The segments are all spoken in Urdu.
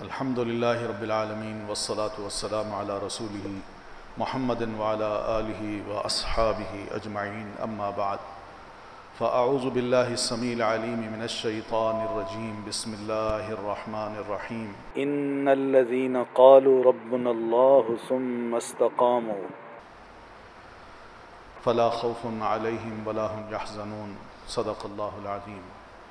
الحمد للہ رب العالمین والصلاة والسلام علی رسولہ محمد وعلی آلہ واصحابہ اجمعین اما بعد فاعوذ باللہ السمیع العلیم من الشیطان الرجیم بسم اللہ الرحمن الرحیم ان الذین قالوا ربنا اللہ ثم استقاموا فلا خوف علیہم ولا هم یحزنون صدق اللہ العظیم۔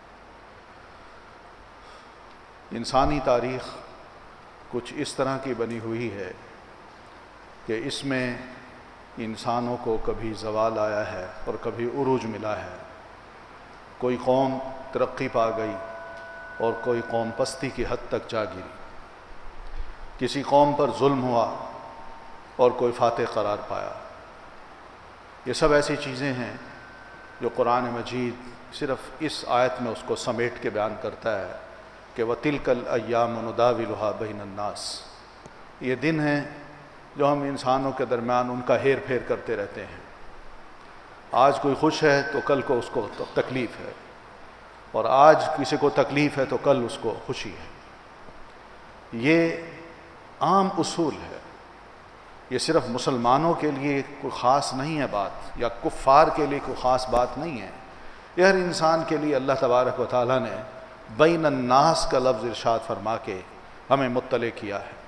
انسانی تاریخ کچھ اس طرح کی بنی ہوئی ہے کہ اس میں انسانوں کو کبھی زوال آیا ہے اور کبھی عروج ملا ہے۔ کوئی قوم ترقی پا گئی اور کوئی قوم پستی کی حد تک جا گری۔ کسی قوم پر ظلم ہوا اور کوئی فاتح قرار پایا۔ یہ سب ایسی چیزیں ہیں جو قرآن مجید صرف اس آیت میں اس کو سمیٹ کے بیان کرتا ہے کہ وَتِلْكَ الْأَيَّامُ نُدَاوِلُهَا بَيْنَ النَّاسِ، یہ دن ہیں جو ہم انسانوں کے درمیان ان کا ہیر پھیر کرتے رہتے ہیں۔ آج کوئی خوش ہے تو کل کو اس کو تکلیف ہے، اور آج کسی کو تکلیف ہے تو کل اس کو خوشی ہے۔ یہ عام اصول ہے، یہ صرف مسلمانوں کے لیے کوئی خاص نہیں ہے بات، یا کفار کے لیے کوئی خاص بات نہیں ہے۔ یہ ہر انسان کے لیے اللہ تبارک و تعالیٰ نے بین الناس کا لفظ ارشاد فرما کے ہمیں مطلع کیا ہے۔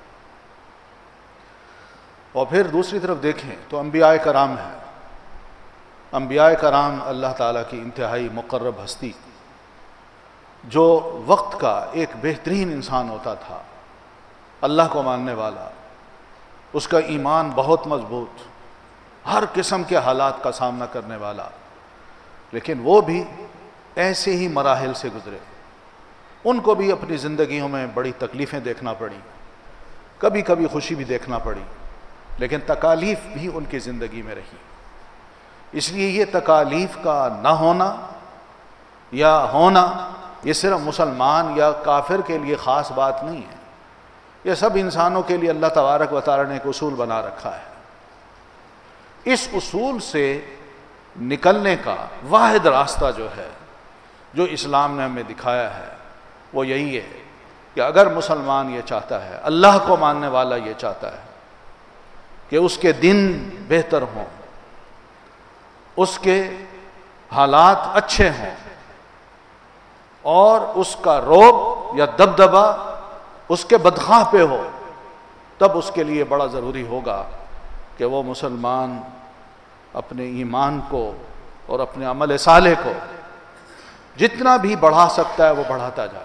اور پھر دوسری طرف دیکھیں تو انبیاء کرام ہیں۔ انبیاء کرام اللہ تعالیٰ کی انتہائی مقرب ہستی، جو وقت کا ایک بہترین انسان ہوتا تھا، اللہ کو ماننے والا، اس کا ایمان بہت مضبوط، ہر قسم کے حالات کا سامنا کرنے والا، لیکن وہ بھی ایسے ہی مراحل سے گزرے۔ ان کو بھی اپنی زندگیوں میں بڑی تکلیفیں دیکھنا پڑی، کبھی کبھی خوشی بھی دیکھنا پڑی، لیکن تکالیف بھی ان کی زندگی میں رہی۔ اس لیے یہ تکالیف کا نہ ہونا یا ہونا یہ صرف مسلمان یا کافر کے لیے خاص بات نہیں ہے، یہ سب انسانوں کے لیے اللہ تبارک و تعالیٰ نے ایک اصول بنا رکھا ہے۔ اس اصول سے نکلنے کا واحد راستہ جو ہے، جو اسلام نے ہمیں دکھایا ہے، وہ یہی ہے کہ اگر مسلمان یہ چاہتا ہے، اللہ کو ماننے والا یہ چاہتا ہے کہ اس کے دن بہتر ہوں، اس کے حالات اچھے ہوں، اور اس کا رعب یا دبدبا اس کے بدخواہ پہ ہو، تب اس کے لیے بڑا ضروری ہوگا کہ وہ مسلمان اپنے ایمان کو اور اپنے عمل صالح کو جتنا بھی بڑھا سکتا ہے وہ بڑھاتا جائے۔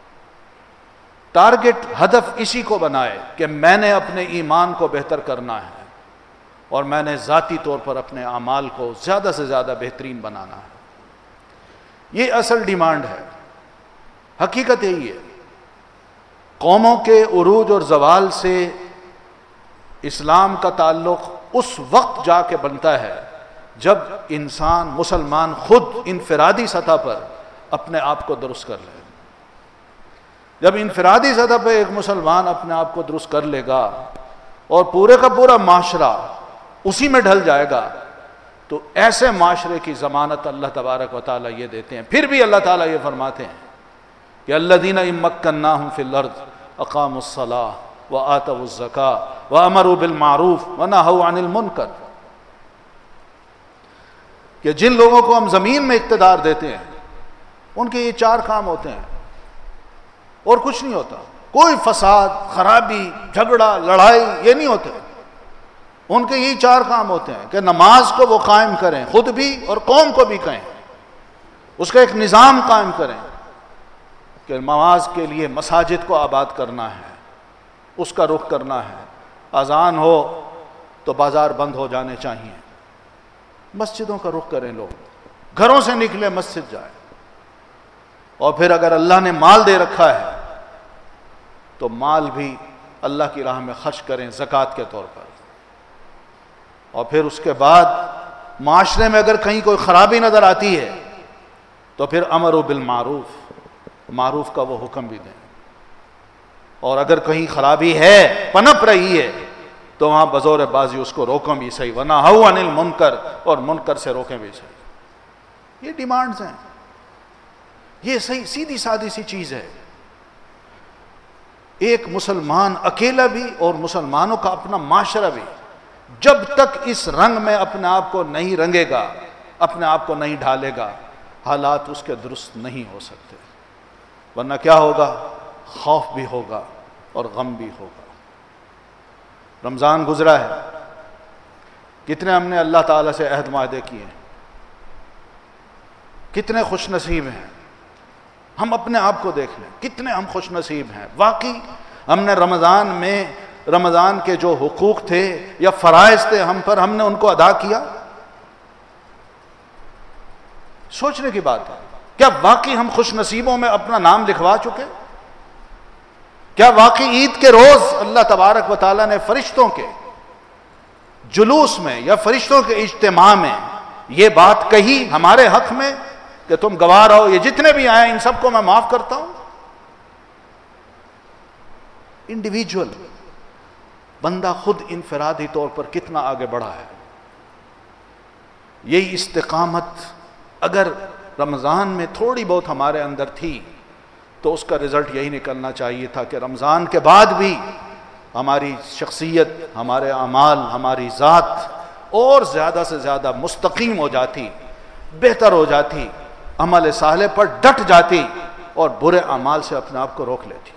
ٹارگٹ، ہدف اسی کو بنائے کہ میں نے اپنے ایمان کو بہتر کرنا ہے، اور میں نے ذاتی طور پر اپنے اعمال کو زیادہ سے زیادہ بہترین بنانا ہے۔ یہ اصل ڈیمانڈ ہے، حقیقت یہی ہے۔ قوموں کے عروج اور زوال سے اسلام کا تعلق اس وقت جا کے بنتا ہے جب انسان مسلمان خود انفرادی سطح پر اپنے آپ کو درست کر لے۔ جب انفرادی سطح پہ ایک مسلمان اپنے آپ کو درست کر لے گا اور پورے کا پورا معاشرہ اسی میں ڈھل جائے گا، تو ایسے معاشرے کی ضمانت اللہ تبارک و تعالیٰ یہ دیتے ہیں۔ پھر بھی اللہ تعالیٰ یہ فرماتے ہیں کہ الذین ان مکناہم فی الارض اقاموا الصلاۃ وآتوا الزکاۃ وامروا بالمعروف ونہوا عن المنکر، کہ جن لوگوں کو ہم زمین میں اقتدار دیتے ہیں ان کے یہ چار کام ہوتے ہیں، اور کچھ نہیں ہوتا۔ کوئی فساد، خرابی، جھگڑا، لڑائی یہ نہیں ہوتے۔ ان کے یہی چار کام ہوتے ہیں کہ نماز کو وہ قائم کریں، خود بھی اور قوم کو بھی کہیں، اس کا ایک نظام قائم کریں کہ نماز کے لیے مساجد کو آباد کرنا ہے، اس کا رخ کرنا ہے۔ اذان ہو تو بازار بند ہو جانے چاہیے، مسجدوں کا رخ کریں، لوگ گھروں سے نکلے مسجد جائیں۔ اور پھر اگر اللہ نے مال دے رکھا ہے تو مال بھی اللہ کی راہ میں خرچ کریں زکوٰۃ کے طور پر۔ اور پھر اس کے بعد معاشرے میں اگر کہیں کوئی خرابی نظر آتی ہے تو پھر امر بالمعروف، معروف کا وہ حکم بھی دیں، اور اگر کہیں خرابی ہے، پنپ رہی ہے، تو وہاں بزور بازی اس کو روکیں بھی صحیح، ونہوا عن المنکر، اور منکر سے روکیں بھی صحیح۔ یہ ڈیمانڈز ہیں، یہ صحیح سیدھی سادی سی چیز ہے۔ ایک مسلمان اکیلا بھی اور مسلمانوں کا اپنا معاشرہ بھی جب تک اس رنگ میں اپنے آپ کو نہیں رنگے گا، اپنے آپ کو نہیں ڈھالے گا، حالات اس کے درست نہیں ہو سکتے، ورنہ کیا ہوگا؟ خوف بھی ہوگا اور غم بھی ہوگا۔ رمضان گزرا ہے، کتنے ہم نے اللہ تعالیٰ سے عہد معاہدے کیے ہیں، کتنے خوش نصیب ہیں۔ ہم اپنے آپ کو دیکھ لیں، کتنے ہم خوش نصیب ہیں۔ واقعی ہم نے رمضان کے جو حقوق تھے یا فرائض تھے ہم پر، ہم نے ان کو ادا کیا؟ سوچنے کی بات ہے، کیا واقعی ہم خوش نصیبوں میں اپنا نام لکھوا چکے؟ کیا واقعی عید کے روز اللہ تبارک و تعالیٰ نے فرشتوں کے جلوس میں یا فرشتوں کے اجتماع میں یہ بات کہی ہمارے حق میں کہ تم گواہ رہو، یہ جتنے بھی آئے ان سب کو میں معاف کرتا ہوں؟ انڈیویجول بندہ خود انفرادی طور پر کتنا آگے بڑھا ہے۔ یہی استقامت اگر رمضان میں تھوڑی بہت ہمارے اندر تھی تو اس کا رزلٹ یہی نکلنا چاہیے تھا کہ رمضان کے بعد بھی ہماری شخصیت، ہمارے اعمال، ہماری ذات اور زیادہ سے زیادہ مستقیم ہو جاتی، بہتر ہو جاتی، عمل صالح پر ڈٹ جاتی اور برے اعمال سے اپنے آپ کو روک لیتی۔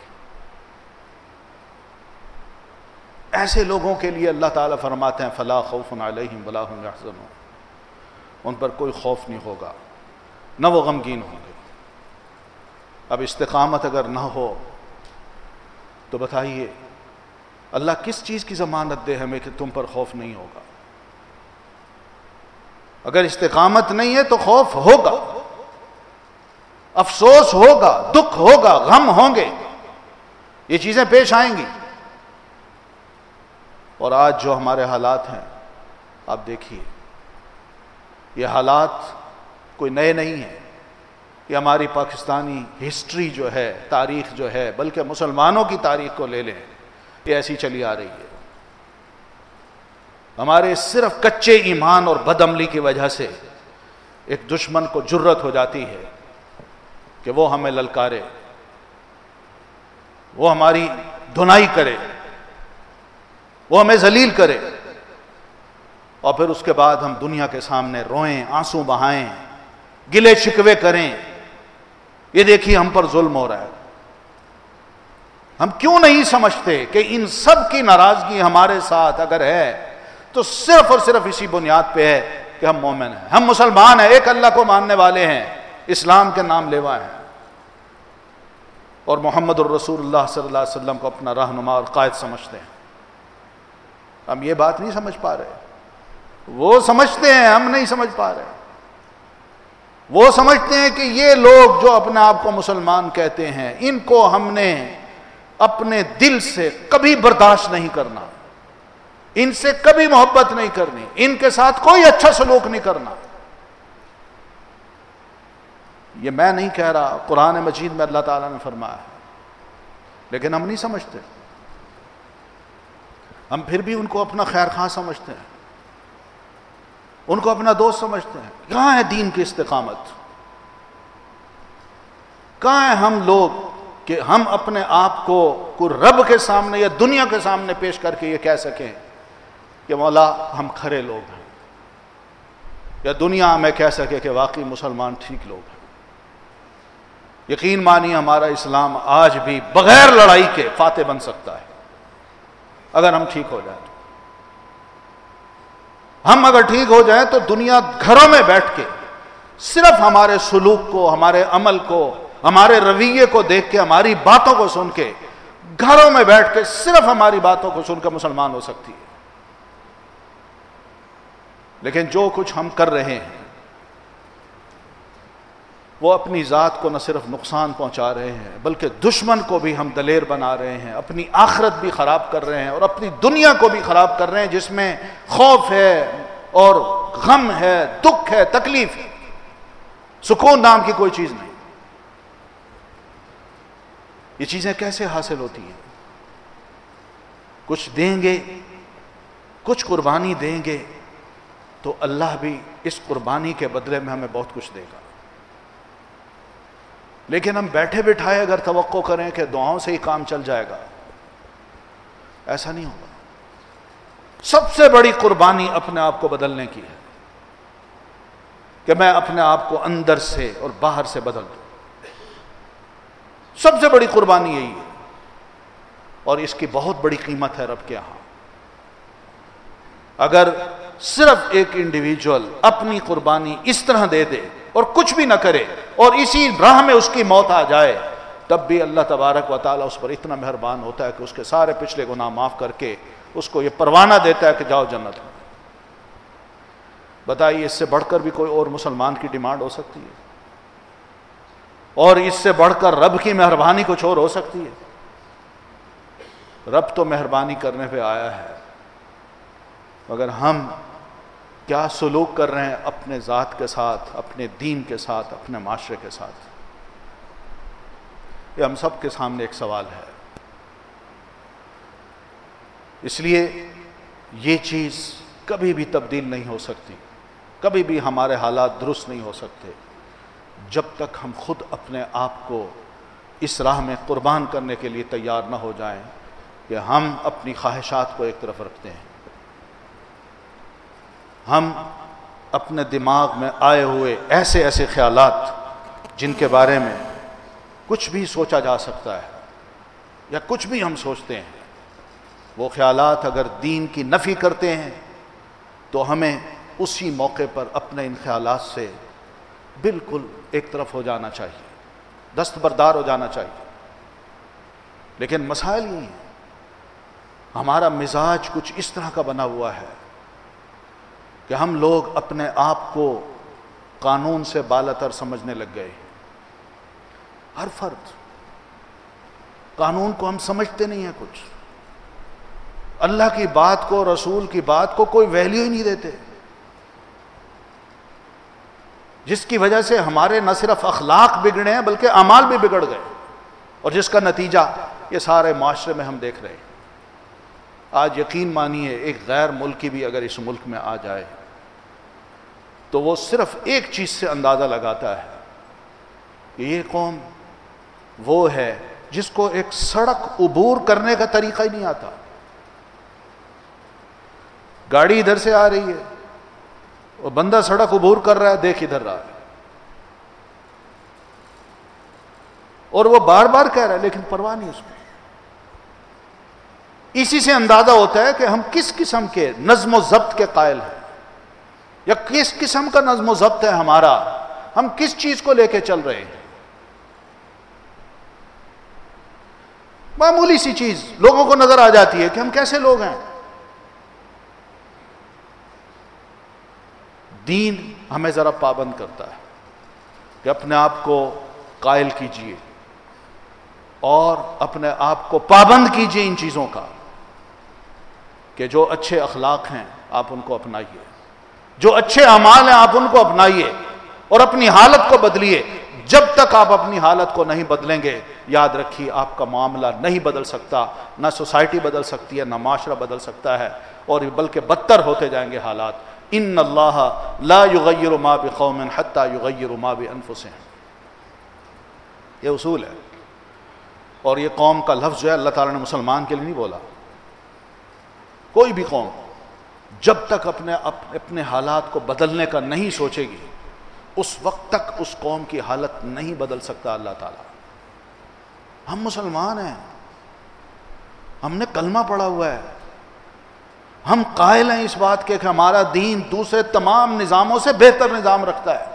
ایسے لوگوں کے لیے اللہ تعالیٰ فرماتے ہیں فلا خوف علیہم ولا هم یحزنون، ان پر کوئی خوف نہیں ہوگا، نہ وہ غمگین ہوں گے۔ اب استقامت اگر نہ ہو تو بتائیے اللہ کس چیز کی ضمانت دے ہمیں کہ تم پر خوف نہیں ہوگا؟ اگر استقامت نہیں ہے تو خوف ہوگا، افسوس ہوگا، دکھ ہوگا، غم ہوں گے، یہ چیزیں پیش آئیں گی۔ اور آج جو ہمارے حالات ہیں آپ دیکھیے، یہ حالات کوئی نئے نہیں ہیں، یہ ہماری پاکستانی ہسٹری جو ہے، تاریخ جو ہے، بلکہ مسلمانوں کی تاریخ کو لے لیں، یہ ایسی چلی آ رہی ہے۔ ہمارے صرف کچے ایمان اور بد عملی کی وجہ سے ایک دشمن کو جرت ہو جاتی ہے کہ وہ ہمیں للکارے، وہ ہماری دھنائی کرے، وہ ہمیں ذلیل کرے، اور پھر اس کے بعد ہم دنیا کے سامنے روئیں، آنسو بہائیں، گلے شکوے کریں، یہ دیکھیے ہم پر ظلم ہو رہا ہے۔ ہم کیوں نہیں سمجھتے کہ ان سب کی ناراضگی ہمارے ساتھ اگر ہے تو صرف اور صرف اسی بنیاد پہ ہے کہ ہم مومن ہیں، ہم مسلمان ہیں، ایک اللہ کو ماننے والے ہیں، اسلام کے نام لیوا ہیں، اور محمد الرسول اللہ صلی اللہ علیہ وسلم کو اپنا رہنما اور قائد سمجھتے ہیں۔ ہم یہ بات نہیں سمجھ پا رہے، وہ سمجھتے ہیں، ہم نہیں سمجھ پا رہے۔ وہ سمجھتے ہیں کہ یہ لوگ جو اپنے آپ کو مسلمان کہتے ہیں، ان کو ہم نے اپنے دل سے کبھی برداشت نہیں کرنا، ان سے کبھی محبت نہیں کرنی، ان کے ساتھ کوئی اچھا سلوک نہیں کرنا۔ یہ میں نہیں کہہ رہا، قرآن مجید میں اللہ تعالیٰ نے فرمایا ہے، لیکن ہم نہیں سمجھتے، ہم پھر بھی ان کو اپنا خیر خواہ سمجھتے ہیں، ان کو اپنا دوست سمجھتے ہیں۔ کہاں ہے دین کی استقامت؟ کہاں ہیں ہم لوگ کہ ہم اپنے آپ کو کوئی رب کے سامنے یا دنیا کے سامنے پیش کر کے یہ کہہ سکیں کہ مولا ہم کھرے لوگ ہیں، یا دنیا ہمیں کہہ سکے کہ واقعی مسلمان ٹھیک لوگ ہیں۔ یقین مانیے ہمارا اسلام آج بھی بغیر لڑائی کے فاتح بن سکتا ہے اگر ہم ٹھیک ہو جائیں تو۔ ہم اگر ٹھیک ہو جائیں تو دنیا گھروں میں بیٹھ کے صرف ہمارے سلوک کو، ہمارے عمل کو، ہمارے رویے کو دیکھ کے، ہماری باتوں کو سن کے، گھروں میں بیٹھ کے صرف ہماری باتوں کو سن کے مسلمان ہو سکتی ہے۔ لیکن جو کچھ ہم کر رہے ہیں وہ اپنی ذات کو نہ صرف نقصان پہنچا رہے ہیں بلکہ دشمن کو بھی ہم دلیر بنا رہے ہیں، اپنی آخرت بھی خراب کر رہے ہیں اور اپنی دنیا کو بھی خراب کر رہے ہیں، جس میں خوف ہے اور غم ہے، دکھ ہے، تکلیف ہے، سکون نام کی کوئی چیز نہیں۔ یہ چیزیں کیسے حاصل ہوتی ہیں؟ کچھ دیں گے، کچھ قربانی دیں گے تو اللہ بھی اس قربانی کے بدلے میں ہمیں بہت کچھ دے گا۔ لیکن ہم بیٹھے بٹھائے اگر توقع کریں کہ دعاؤں سے ہی کام چل جائے گا ایسا نہیں ہوگا. سب سے بڑی قربانی اپنے آپ کو بدلنے کی ہے کہ میں اپنے آپ کو اندر سے اور باہر سے بدل دوں. سب سے بڑی قربانی یہی ہے، اور اس کی بہت بڑی قیمت ہے رب کے ہاں. اگر صرف ایک انڈیویجول اپنی قربانی اس طرح دے دے اور کچھ بھی نہ کرے اور اسی راہ میں اس کی موت آ جائے، تب بھی اللہ تبارک و تعالیٰ اس پر اتنا مہربان ہوتا ہے کہ اس کے سارے پچھلے گناہ معاف کر کے اس کو یہ پروانہ دیتا ہے کہ جاؤ جنت میں. بتائیے اس سے بڑھ کر بھی کوئی اور مسلمان کی ڈیمانڈ ہو سکتی ہے؟ اور اس سے بڑھ کر رب کی مہربانی کچھ اور ہو سکتی ہے؟ رب تو مہربانی کرنے پہ آیا ہے، مگر ہم کیا سلوک کر رہے ہیں اپنے ذات کے ساتھ، اپنے دین کے ساتھ، اپنے معاشرے کے ساتھ؟ یہ ہم سب کے سامنے ایک سوال ہے. اس لیے یہ چیز کبھی بھی تبدیل نہیں ہو سکتی، کبھی بھی ہمارے حالات درست نہیں ہو سکتے جب تک ہم خود اپنے آپ کو اس راہ میں قربان کرنے کے لیے تیار نہ ہو جائیں کہ ہم اپنی خواہشات کو ایک طرف رکھتے ہیں. ہم اپنے دماغ میں آئے ہوئے ایسے ایسے خیالات جن کے بارے میں کچھ بھی سوچا جا سکتا ہے یا کچھ بھی ہم سوچتے ہیں، وہ خیالات اگر دین کی نفی کرتے ہیں تو ہمیں اسی موقع پر اپنے ان خیالات سے بالکل ایک طرف ہو جانا چاہیے، دستبردار ہو جانا چاہیے. لیکن مسائل یہ ہیں، ہمارا مزاج کچھ اس طرح کا بنا ہوا ہے کہ ہم لوگ اپنے آپ کو قانون سے بالاتر سمجھنے لگ گئے. ہر فرد قانون کو ہم سمجھتے نہیں ہیں کچھ. اللہ کی بات کو، رسول کی بات کو کوئی ویلیو ہی نہیں دیتے، جس کی وجہ سے ہمارے نہ صرف اخلاق بگڑے ہیں بلکہ اعمال بھی بگڑ گئے، اور جس کا نتیجہ یہ سارے معاشرے میں ہم دیکھ رہے ہیں. آج یقین مانیے ایک غیر ملکی بھی اگر اس ملک میں آ جائے تو وہ صرف ایک چیز سے اندازہ لگاتا ہے کہ یہ قوم وہ ہے جس کو ایک سڑک عبور کرنے کا طریقہ ہی نہیں آتا. گاڑی ادھر سے آ رہی ہے اور بندہ سڑک عبور کر رہا ہے، دیکھ ادھر رہا ہے، اور وہ بار بار کہہ رہا ہے لیکن پرواہ نہیں اس کو. اسی سے اندازہ ہوتا ہے کہ ہم کس قسم کے نظم و ضبط کے قائل ہیں، یا کس قسم کا نظم و ضبط ہے ہمارا، ہم کس چیز کو لے کے چل رہے ہیں. معمولی سی چیز لوگوں کو نظر آ جاتی ہے کہ ہم کیسے لوگ ہیں. دین ہمیں ذرا پابند کرتا ہے کہ اپنے آپ کو قائل کیجئے اور اپنے آپ کو پابند کیجئے ان چیزوں کا کہ جو اچھے اخلاق ہیں آپ ان کو اپنائیے، جو اچھے اعمال ہیں آپ ان کو اپنائیے اور اپنی حالت کو بدلیے. جب تک آپ اپنی حالت کو نہیں بدلیں گے، یاد رکھیے آپ کا معاملہ نہیں بدل سکتا، نہ سوسائٹی بدل سکتی ہے، نہ معاشرہ بدل سکتا ہے، اور بلکہ بدتر ہوتے جائیں گے حالات. ان اللہ لا یغیر ما بقوم حتی یغیروا ما بانفسہم. یہ اصول ہے، اور یہ قوم کا لفظ جو ہے اللہ تعالیٰ نے مسلمان کے لیے نہیں بولا. کوئی بھی قوم جب تک اپنے حالات کو بدلنے کا نہیں سوچے گی، اس وقت تک اس قوم کی حالت نہیں بدل سکتا اللہ تعالیٰ. ہم مسلمان ہیں، ہم نے کلمہ پڑھا ہوا ہے، ہم قائل ہیں اس بات کے کہ ہمارا دین دوسرے تمام نظاموں سے بہتر نظام رکھتا ہے.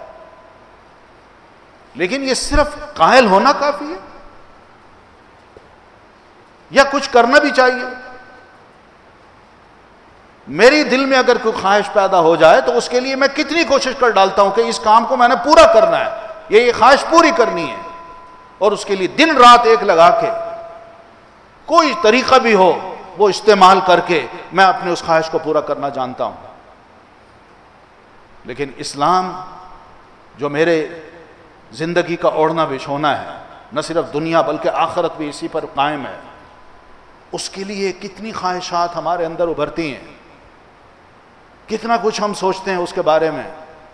لیکن یہ صرف قائل ہونا کافی ہے یا کچھ کرنا بھی چاہیے؟ میری دل میں اگر کوئی خواہش پیدا ہو جائے تو اس کے لیے میں کتنی کوشش کر ڈالتا ہوں کہ اس کام کو میں نے پورا کرنا ہے، یہ خواہش پوری کرنی ہے، اور اس کے لیے دن رات ایک لگا کے کوئی طریقہ بھی ہو وہ استعمال کر کے میں اپنے اس خواہش کو پورا کرنا جانتا ہوں. لیکن اسلام جو میرے زندگی کا اوڑھنا بچھونا ہے، نہ صرف دنیا بلکہ آخرت بھی اسی پر قائم ہے، اس کے لیے کتنی خواہشات ہمارے اندر ابھرتی ہیں، کتنا کچھ ہم سوچتے ہیں اس کے بارے میں.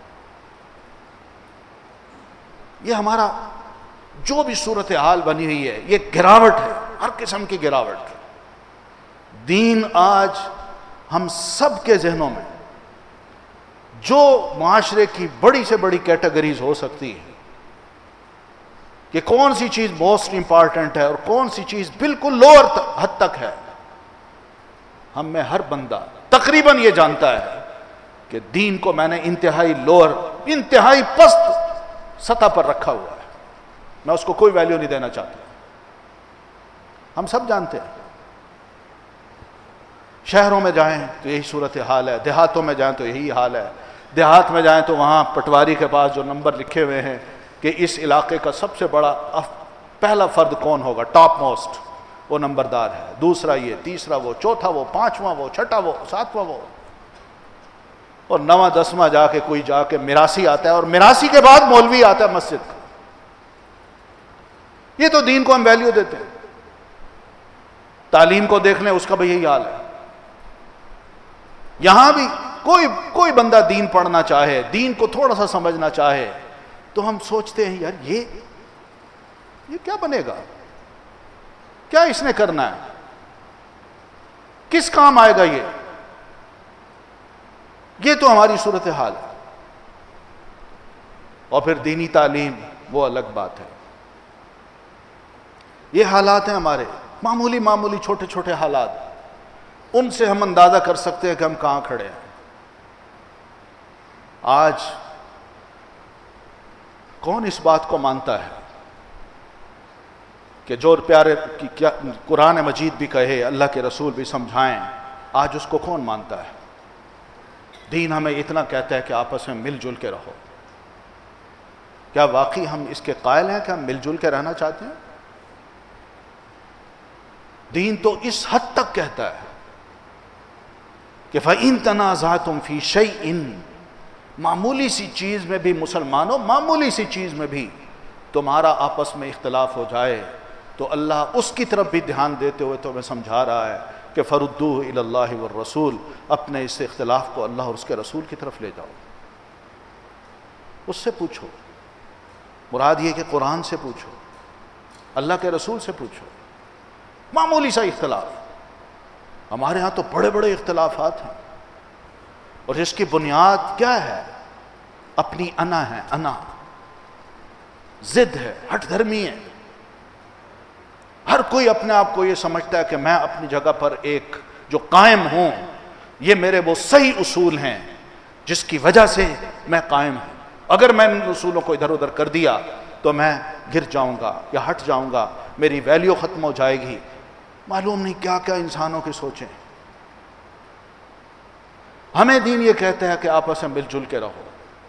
یہ ہمارا جو بھی صورتحال بنی ہوئی ہے یہ گراوٹ ہے، ہر قسم کی گراوٹ. دین آج ہم سب کے ذہنوں میں جو معاشرے کی بڑی سے بڑی کیٹیگریز ہو سکتی ہے کہ کون سی چیز موسٹ امپارٹنٹ ہے اور کون سی چیز بالکل لوور حد تک ہے، ہم میں ہر بندہ تقریباً یہ جانتا ہے کہ دین کو میں نے انتہائی لوور، انتہائی پست سطح پر رکھا ہوا ہے، میں اس کو کوئی ویلیو نہیں دینا چاہتا. ہم سب جانتے ہیں. شہروں میں جائیں تو یہی صورتحال ہے، دیہاتوں میں جائیں تو یہی حال ہے. دیہات میں جائیں تو وہاں پٹواری کے پاس جو نمبر لکھے ہوئے ہیں کہ اس علاقے کا سب سے بڑا پہلا فرد کون ہوگا، ٹاپ موسٹ، وہ نمبردار ہے، دوسرا یہ، تیسرا وہ، چوتھا وہ، پانچواں وہ، چھٹا وہ، ساتواں وہ، اور نواں دسواں جا کے کوئی جا کے میراثی آتا ہے، اور میراثی کے بعد مولوی آتا ہے مسجد کا. یہ تو دین کو ہم ویلیو دیتے ہیں. تعلیم کو دیکھ لیں، اس کا بھی یہی حال ہے. یہاں بھی کوئی بندہ دین پڑھنا چاہے، دین کو تھوڑا سا سمجھنا چاہے تو ہم سوچتے ہیں یار یہ کیا بنے گا، کیا اس نے کرنا ہے، کس کام آئے گا یہ تو ہماری صورتحال ہے. اور پھر دینی تعلیم وہ الگ بات ہے. یہ حالات ہیں ہمارے، معمولی چھوٹے چھوٹے حالات، ان سے ہم اندازہ کر سکتے ہیں کہ ہم کہاں کھڑے ہیں. آج کون اس بات کو مانتا ہے کہ جو پیارے کیا قرآن مجید بھی کہے، اللہ کے رسول بھی سمجھائیں، آج اس کو کون مانتا ہے؟ دین ہمیں اتنا کہتا ہے کہ آپس میں مل جل کے رہو. کیا واقعی ہم اس کے قائل ہیں کہ ہم مل جل کے رہنا چاہتے ہیں؟ دین تو اس حد تک کہتا ہے کہ فَإِن تَنَازَعْتُمْ فِي شَيْءٍ، معمولی سی چیز میں بھی مسلمانوں، معمولی سی چیز میں بھی تمہارا آپس میں اختلاف ہو جائے تو اللہ اس کی طرف بھی دھیان دیتے ہوئے تمہیں سمجھا رہا ہے کہ فَرُدُّوهُ إِلَى اللَّهِ وَالرَّسُولِ، اپنے اس اختلاف کو اللہ اور اس کے رسول کی طرف لے جاؤ. اس سے پوچھو، مراد یہ کہ قرآن سے پوچھو، اللہ کے رسول سے پوچھو. معمولی سا اختلاف، ہمارے ہاں تو بڑے بڑے اختلافات ہیں، اور اس کی بنیاد کیا ہے؟ اپنی انا ہے، انا، ضد ہے، ہٹ دھرمی ہے. ہر کوئی اپنے آپ کو یہ سمجھتا ہے کہ میں اپنی جگہ پر ایک جو قائم ہوں، یہ میرے وہ صحیح اصول ہیں جس کی وجہ سے میں قائم ہوں. اگر میں ان اصولوں کو ادھر ادھر کر دیا تو میں گر جاؤں گا یا ہٹ جاؤں گا، میری ویلیو ختم ہو جائے گی. معلوم نہیں کیا کیا انسانوں کی سوچیں. ہمیں دین یہ کہتا ہے کہ آپس میں مل جل کے رہو.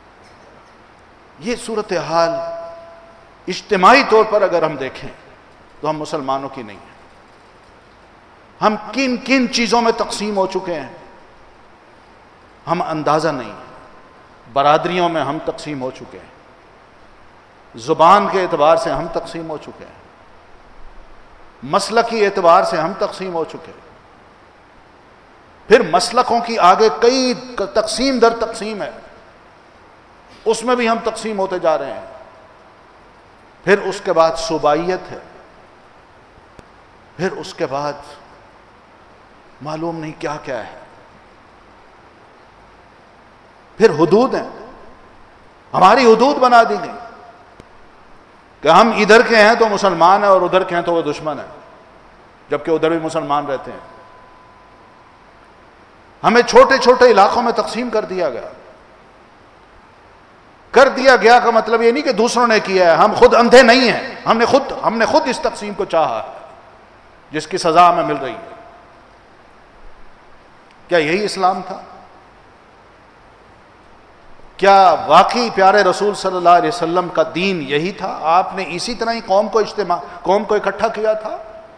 یہ صورتحال اجتماعی طور پر اگر ہم دیکھیں تو ہم مسلمانوں کی نہیں ہیں. ہم کن کن چیزوں میں تقسیم ہو چکے ہیں ہم اندازہ نہیں ہے. برادریوں میں ہم تقسیم ہو چکے ہیں، زبان کے اعتبار سے ہم تقسیم ہو چکے ہیں، مسلکی اعتبار سے ہم تقسیم ہو چکے ہیں. پھر مسلکوں کی آگے کئی تقسیم در تقسیم ہے، اس میں بھی ہم تقسیم ہوتے جا رہے ہیں. پھر اس کے بعد صوبائیت ہے، پھر اس کے بعد معلوم نہیں کیا کیا ہے. پھر حدود ہیں، ہماری حدود بنا دی گئی کہ ہم ادھر کے ہیں تو مسلمان ہیں اور ادھر کے ہیں تو وہ دشمن ہیں، جبکہ ادھر بھی مسلمان رہتے ہیں. ہمیں چھوٹے چھوٹے علاقوں میں تقسیم کر دیا گیا. کر دیا گیا کا مطلب یہ نہیں کہ دوسروں نے کیا ہے، ہم خود اندھے نہیں ہیں، ہم نے خود اس تقسیم کو چاہا جس کی سزا ہمیں مل رہی ہے. کیا یہی اسلام تھا؟ کیا واقعی پیارے رسول صلی اللہ علیہ وسلم کا دین یہی تھا؟ آپ نے اسی طرح ہی قوم کو اکٹھا کیا تھا،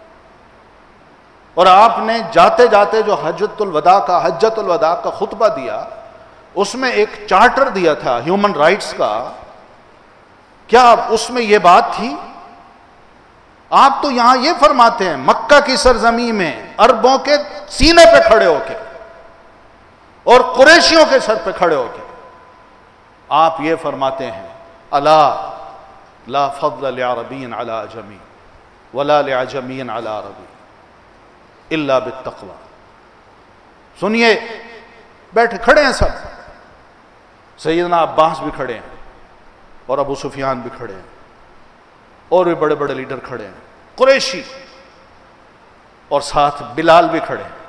اور آپ نے جاتے جاتے جو حجت الوداع کا خطبہ دیا، اس میں ایک چارٹر دیا تھا ہیومن رائٹس کا. کیا اس میں یہ بات تھی؟ آپ تو یہاں یہ فرماتے ہیں مکہ کی سرزمین میں عربوں کے سینے پہ کھڑے ہو کے اور قریشیوں کے سر پہ کھڑے ہو کے آپ یہ فرماتے ہیں الا لا فضل لعربی علی عجمی ولا لعجمی علی عربی. الا بالتقوی. سنیے، بیٹھے کھڑے ہیں سب، سیدنا عباس بھی کھڑے ہیں اور ابو سفیان بھی کھڑے ہیں اور بھی بڑے بڑے لیڈر کھڑے ہیں قریشی، اور ساتھ بلال بھی کھڑے ہیں.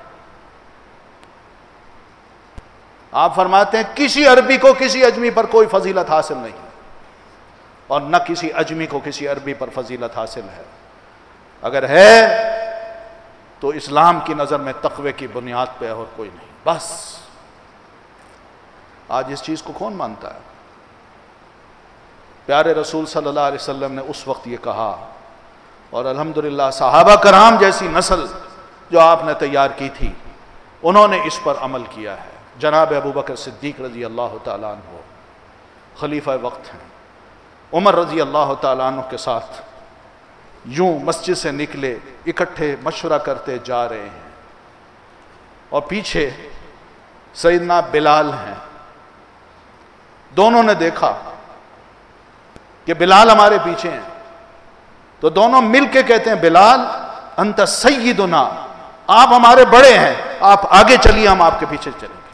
آپ فرماتے ہیں کسی عربی کو کسی اجمی پر کوئی فضیلت حاصل نہیں، اور نہ کسی اجمی کو کسی عربی پر فضیلت حاصل ہے. اگر ہے تو اسلام کی نظر میں تقوی کی بنیاد پہ اور کوئی نہیں. بس آج اس چیز کو کون مانتا ہے؟ پیارے رسول صلی اللہ علیہ وسلم نے اس وقت یہ کہا، اور الحمدللہ صحابہ کرام جیسی نسل جو آپ نے تیار کی تھی انہوں نے اس پر عمل کیا ہے. جناب ابوبکر صدیق رضی اللہ تعالیٰ عنہ خلیفہ وقت ہیں. عمر رضی اللہ تعالیٰ عنہ کے ساتھ یوں مسجد سے نکلے، اکٹھے مشورہ کرتے جا رہے ہیں، اور پیچھے سیدنا بلال ہیں. دونوں نے دیکھا کہ بلال ہمارے پیچھے ہیں، تو دونوں مل کے کہتے ہیں بلال انت سیدنا، آپ ہمارے بڑے ہیں، آپ آگے چلیے، ہم آپ کے پیچھے چلیں گے.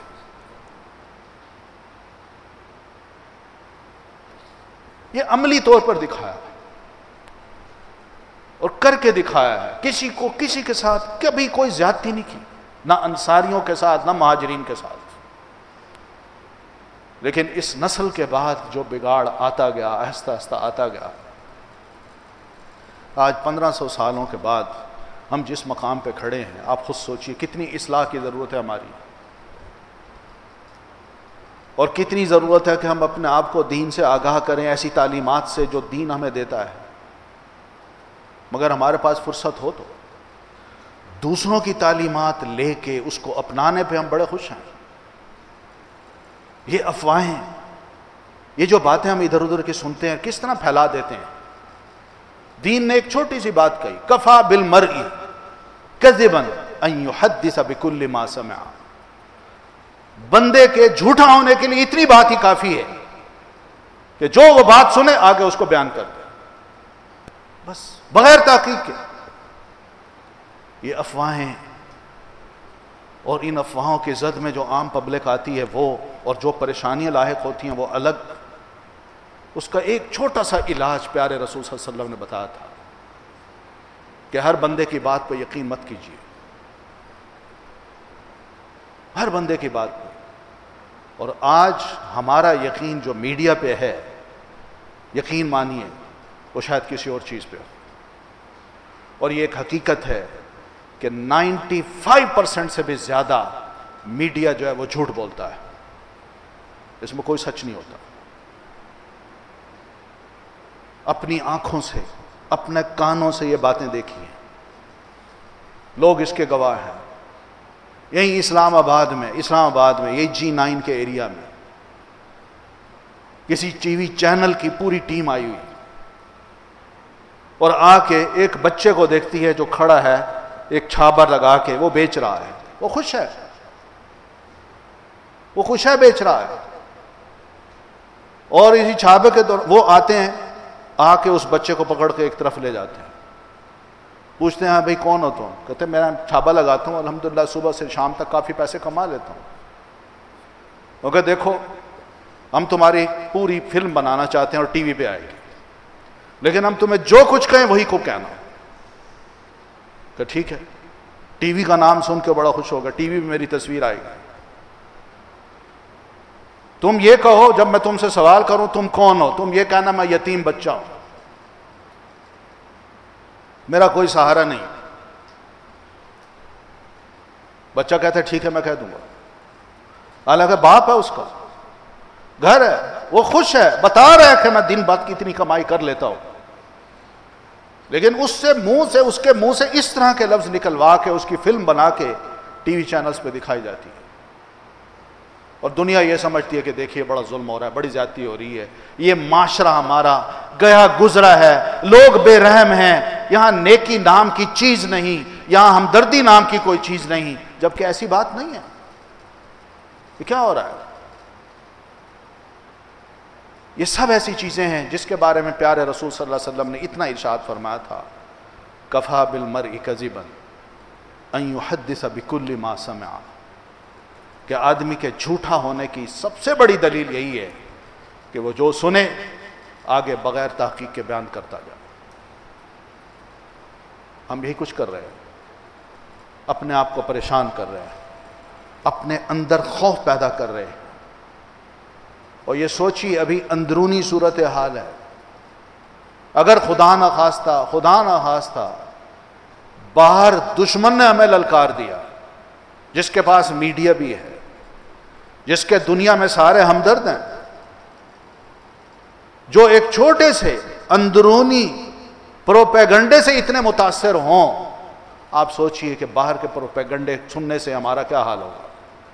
یہ عملی طور پر دکھایا اور کر کے دکھایا ہے. کسی کو کسی کے ساتھ کبھی کوئی زیادتی نہیں کی، نہ انصاریوں کے ساتھ نہ مہاجرین کے ساتھ. لیکن اس نسل کے بعد جو بگاڑ آتا گیا، آہستہ آہستہ آتا گیا، آج 1500 سالوں کے بعد ہم جس مقام پہ کھڑے ہیں، آپ خود سوچئے کتنی اصلاح کی ضرورت ہے ہماری، اور کتنی ضرورت ہے کہ ہم اپنے آپ کو دین سے آگاہ کریں، ایسی تعلیمات سے جو دین ہمیں دیتا ہے. مگر ہمارے پاس فرصت ہو تو دوسروں کی تعلیمات لے کے اس کو اپنانے پہ ہم بڑے خوش ہیں. یہ افواہیں، یہ جو باتیں ہم ادھر ادھر کی سنتے ہیں کس طرح پھیلا دیتے ہیں. دین نے ایک چھوٹی سی بات کہی، کفا بالمرء کذبا ان یحدث بکل ما سمع. بندے کے جھوٹا ہونے کے لیے اتنی بات ہی کافی ہے کہ جو وہ بات سنے آگے اس کو بیان کر دے، بس بغیر تحقیق کے. یہ افواہیں، اور ان افواہوں کی زد میں جو عام پبلک آتی ہے وہ، اور جو پریشانیاں لاحق ہوتی ہیں وہ الگ. اس کا ایک چھوٹا سا علاج پیارے رسول صلی اللہ علیہ وسلم نے بتایا تھا کہ ہر بندے کی بات پہ یقین مت کیجیے، ہر بندے کی بات پہ. اور آج ہمارا یقین جو میڈیا پہ ہے، یقین مانیے وہ شاید کسی اور چیز پہ ہو. اور یہ ایک حقیقت ہے کہ 95% سے بھی زیادہ میڈیا جو ہے وہ جھوٹ بولتا ہے، اس میں کوئی سچ نہیں ہوتا. اپنی آنکھوں سے، اپنے کانوں سے یہ باتیں دیکھی ہیں، لوگ اس کے گواہ ہیں. یہی اسلام آباد میں یہی G9 کے ایریا میں کسی ٹی وی چینل کی پوری ٹیم آئی ہوئی اور آ کے ایک بچے کو دیکھتی ہے جو کھڑا ہے ایک چھابر لگا کے، وہ بیچ رہا ہے، وہ خوش ہے بیچ رہا ہے. اور اسی چھابے کے دور وہ آتے ہیں، آ کے اس بچے کو پکڑ کے ایک طرف لے جاتے ہیں، پوچھتے ہیں ہاں بھائی کون ہو تم؟ کہتے ہیں میرا چھابا لگاتا ہوں، الحمدللہ صبح سے شام تک کافی پیسے کما لیتا ہوں. وہ کہ دیکھو ہم تمہاری پوری فلم بنانا چاہتے ہیں اور ٹی وی پہ آئے گی، لیکن ہم تمہیں جو کچھ کہیں وہی کو کہنا. کہ ٹھیک ہے، ٹی وی کا نام سن کے بڑا خوش ہوگا، ٹی وی میں میری تصویر آئے گی. تم یہ کہو جب میں تم سے سوال کروں تم کون ہو، تم یہ کہنا میں یتیم بچہ ہوں، میرا کوئی سہارا نہیں. بچہ کہتا ہے ٹھیک ہے میں کہہ دوں گا، حالانکہ باپ ہے، اس کا گھر ہے، وہ خوش ہے، بتا رہا ہے کہ میں دن بعد کی اتنی کمائی کر لیتا ہوں. لیکن اس کے منہ سے اس طرح کے لفظ نکلوا کے اس کی فلم بنا کے ٹی وی چینلز پہ دکھائی جاتی ہے، اور دنیا یہ سمجھتی ہے کہ دیکھیے بڑا ظلم ہو رہا ہے، بڑی زیادتی ہو رہی ہے، یہ معاشرہ ہمارا گیا گزرا ہے، لوگ بے رحم ہیں، یہاں نیکی نام کی چیز نہیں، یہاں ہمدردی نام کی کوئی چیز نہیں. جبکہ ایسی بات نہیں ہے. یہ کیا ہو رہا ہے؟ یہ سب ایسی چیزیں ہیں جس کے بارے میں پیارے رسول صلی اللہ علیہ وسلم نے اتنا ارشاد فرمایا تھا، کفا بالمرء کذبا ان یحدث بکل ما سمع، کہ آدمی کے جھوٹا ہونے کی سب سے بڑی دلیل یہی ہے کہ وہ جو سنے آگے بغیر تحقیق کے بیان کرتا جائے۔ ہم یہی کچھ کر رہے ہیں، اپنے آپ کو پریشان کر رہے ہیں، اپنے اندر خوف پیدا کر رہے ہیں، اور یہ سوچی ابھی اندرونی صورتحال ہے۔ اگر خدا نہ خواستہ باہر دشمن نے ہمیں للکار دیا، جس کے پاس میڈیا بھی ہے، جس کے دنیا میں سارے ہمدرد ہیں، جو ایک چھوٹے سے اندرونی پروپیگنڈے سے اتنے متاثر ہوں، آپ سوچئے کہ باہر کے پروپیگنڈے سننے سے ہمارا کیا حال ہوگا،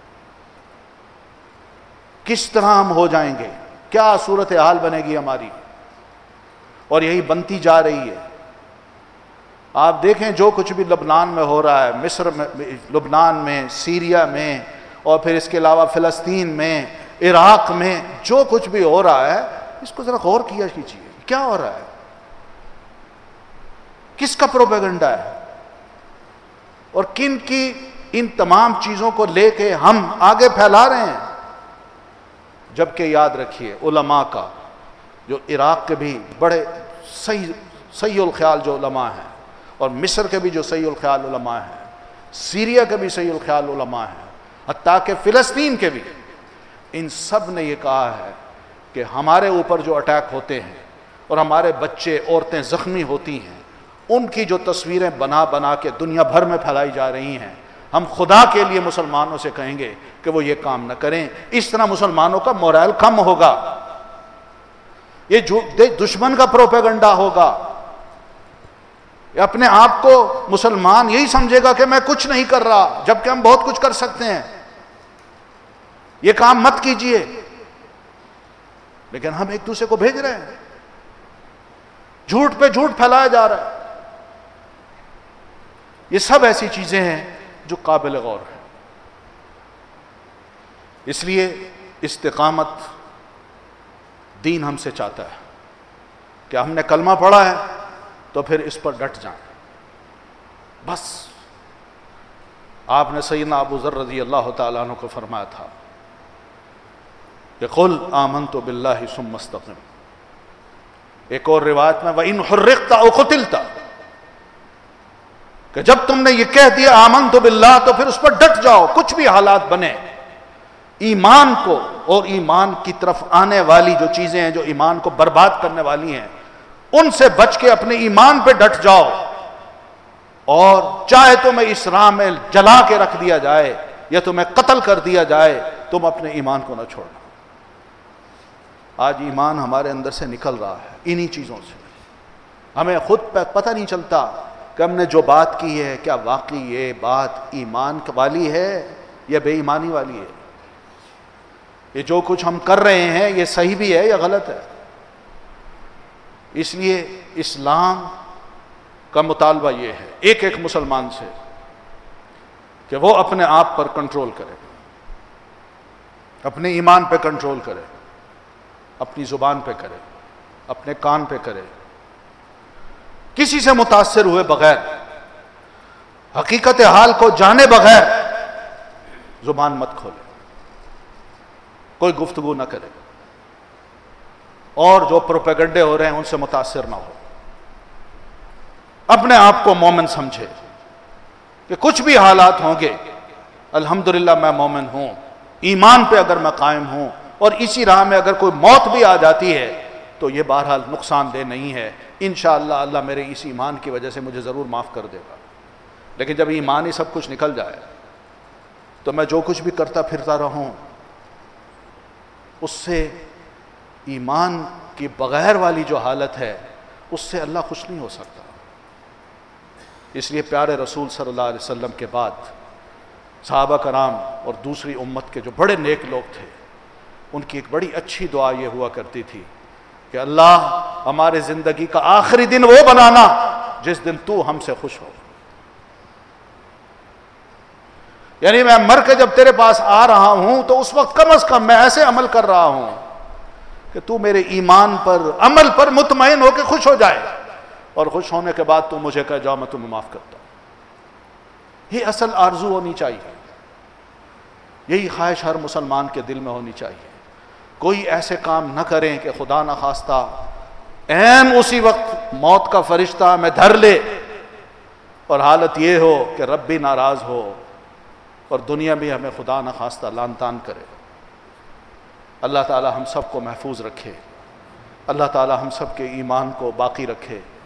کس طرح ہم ہو جائیں گے، کیا صورتحال بنے گی ہماری، اور یہی بنتی جا رہی ہے۔ آپ دیکھیں جو کچھ بھی لبنان میں ہو رہا ہے، مصر میں، لبنان میں، سیریا میں، اور پھر اس کے علاوہ فلسطین میں، عراق میں جو کچھ بھی ہو رہا ہے، اس کو ذرا غور کیا کیجیے، کیا ہو رہا ہے، کس کا پروپیگنڈا ہے، اور کن کی ان تمام چیزوں کو لے کے ہم آگے پھیلا رہے ہیں۔ جبکہ یاد رکھیے علماء کا، جو عراق کے بھی بڑے صحیح الخیال جو علماء ہیں، اور مصر کے بھی جو صحیح الخیال علماء ہیں، سیریا کے بھی صحیح الخیال علماء ہیں، حتیٰ کہ فلسطین کے بھی، ان سب نے یہ کہا ہے کہ ہمارے اوپر جو اٹیک ہوتے ہیں اور ہمارے بچے عورتیں زخمی ہوتی ہیں، ان کی جو تصویریں بنا بنا کے دنیا بھر میں پھیلائی جا رہی ہیں، ہم خدا کے لیے مسلمانوں سے کہیں گے کہ وہ یہ کام نہ کریں، اس طرح مسلمانوں کا مورال کم ہوگا، یہ دشمن کا پروپیگنڈا ہوگا، اپنے آپ کو مسلمان یہی سمجھے گا کہ میں کچھ نہیں کر رہا، جبکہ ہم بہت کچھ کر سکتے ہیں، یہ کام مت کیجئے، لیکن ہم ایک دوسرے کو بھیج رہے ہیں، جھوٹ پہ جھوٹ پھیلایا جا رہا ہے۔ یہ سب ایسی چیزیں ہیں جو قابل غور ہیں۔ اس لیے استقامت دین ہم سے چاہتا ہے کہ ہم نے کلمہ پڑھا ہے تو پھر اس پر ڈٹ جائیں، بس۔ آپ نے سیدنا ابو ذر رضی اللہ تعالیٰ عنہ کو فرمایا تھا کہ قل آمنت باللہ ثم استقم، ایک اور روایت میں وَإِنْ حُرِّقْتَ أَوْ قُتِلْتَ، کہ جب تم نے یہ کہہ دیا آمنت باللہ تو پھر اس پر ڈٹ جاؤ، کچھ بھی حالات بنے۔ ایمان کو اور ایمان کی طرف آنے والی جو چیزیں ہیں جو ایمان کو برباد کرنے والی ہیں، ان سے بچ کے اپنے ایمان پہ ڈٹ جاؤ، اور چاہے تمہیں اس راہ میں جلا کے رکھ دیا جائے یا تمہیں قتل کر دیا جائے، تم اپنے ایمان کو نہ چھوڑنا۔ آج ایمان ہمارے اندر سے نکل رہا ہے انہی چیزوں سے، ہمیں خود پتہ نہیں چلتا کہ ہم نے جو بات کی ہے کیا واقعی یہ بات ایمان والی ہے یا بے ایمانی والی ہے، یہ جو کچھ ہم کر رہے ہیں یہ صحیح بھی ہے یا غلط ہے۔ اس لیے اسلام کا مطالبہ یہ ہے ایک ایک مسلمان سے کہ وہ اپنے آپ پر کنٹرول کرے، اپنے ایمان پہ کنٹرول کرے، اپنی زبان پہ کرے، اپنے کان پہ کرے، کسی سے متاثر ہوئے بغیر، حقیقت حال کو جانے بغیر زبان مت کھولے، کوئی گفتگو نہ کرے، اور جو پروپیگنڈے ہو رہے ہیں ان سے متاثر نہ ہو، اپنے آپ کو مومن سمجھے کہ کچھ بھی حالات ہوں گے الحمدللہ میں مومن ہوں، ایمان پہ اگر میں قائم ہوں، اور اسی راہ میں اگر کوئی موت بھی آ جاتی ہے تو یہ بہرحال نقصان دہ نہیں ہے، انشاءاللہ اللہ میرے اس ایمان کی وجہ سے مجھے ضرور معاف کر دے گا۔ لیکن جب ایمان ہی سب کچھ نکل جائے تو میں جو کچھ بھی کرتا پھرتا رہوں، اس سے ایمان کی بغیر والی جو حالت ہے اس سے اللہ خوش نہیں ہو سکتا۔ اس لیے پیارے رسول صلی اللہ علیہ وسلم کے بعد صحابہ کرام اور دوسری امت کے جو بڑے نیک لوگ تھے، ان کی ایک بڑی اچھی دعا یہ ہوا کرتی تھی کہ اللہ ہمارے زندگی کا آخری دن وہ بنانا جس دن تو ہم سے خوش ہو، یعنی میں مر کے جب تیرے پاس آ رہا ہوں تو اس وقت کم از کم میں ایسے عمل کر رہا ہوں کہ تو میرے ایمان پر، عمل پر مطمئن ہو کے خوش ہو جائے، اور خوش ہونے کے بعد تو مجھے کہہ جاؤ میں تمہیں معاف کرتا ہوں۔ یہ اصل آرزو ہونی چاہیے، یہی خواہش ہر مسلمان کے دل میں ہونی چاہیے۔ کوئی ایسے کام نہ کریں کہ خدا نخواستہ عین اسی وقت موت کا فرشتہ ہمیں دھر لے اور حالت یہ ہو کہ رب بھی ناراض ہو اور دنیا بھی ہمیں خدا نخواستہ لعن طعن کرے۔ اللہ تعالی ہم سب کو محفوظ رکھے، اللہ تعالی ہم سب کے ایمان کو باقی رکھے۔